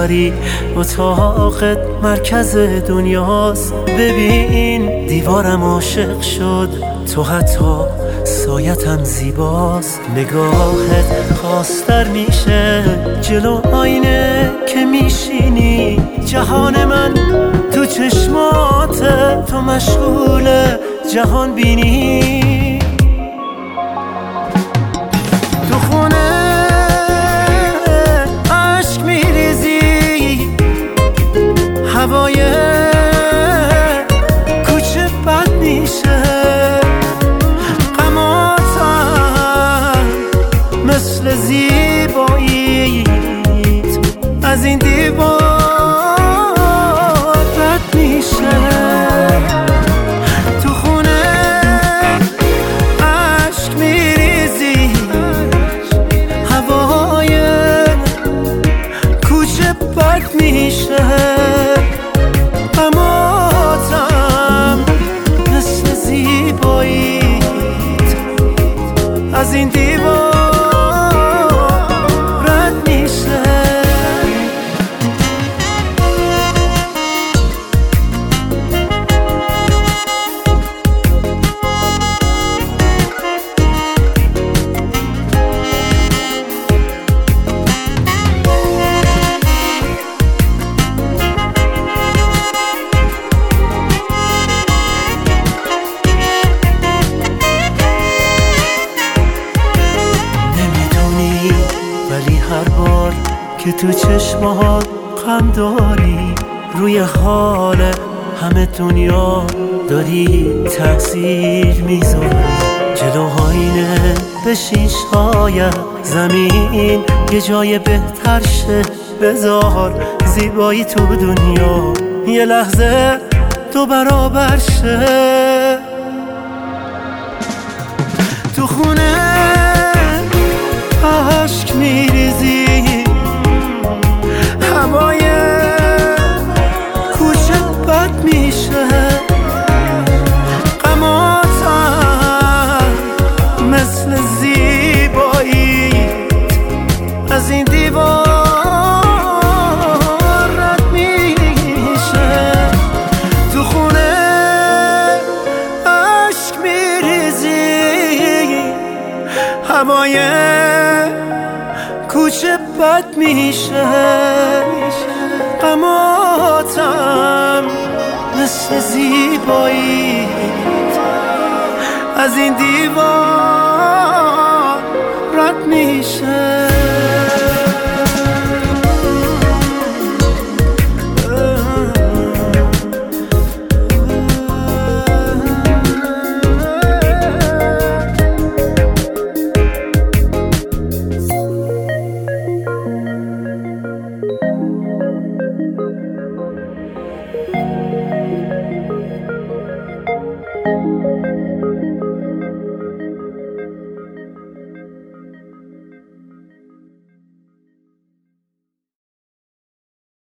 داری، اتاقت مرکز دنیاست. ببین دیوارم عاشق شد، تو حتی سایتم زیباست. نگاهت خواستر میشه جلو آینه که میشینی. جهان من تو چشمات، تو مشغول جهان بینی. تو خونه عشق میریزی، هوای کوچه بد میشه. غماتم مثل زیباییت از این دیوار رد میشه. تو خونه عشق میریزی، هوای کوچه بد میشه. غماتم مثل زیباییت از این دیوار رد میشه. ولی هر بار که تو چشمات غم داری، روی حال همه دنیا داری تأثیر میذاری. جلو آینه بشین، شاید زمین یه جای بهتر شه. بذار زیبایی تو دنیا یه لحظه دو برابر شه. تو خونه عشق میریزی، هوای کوچه بد میشه. غماتم مثل زیباییت از این دیوار رد میشه. تو خونه عشق میریزی، هوای کوچه بد میشه. غماتم مثل زیباییت از این دیوار رد میشه.